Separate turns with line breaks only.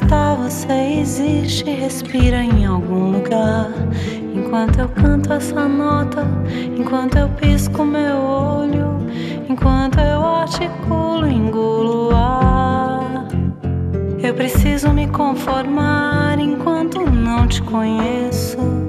está, você existe, respira em algum lugar. Enquanto eu canto essa nota, enquanto eu pisco meu olho, enquanto eu articulo, engulo o ar. Eu preciso me conformar enquanto não te conheço.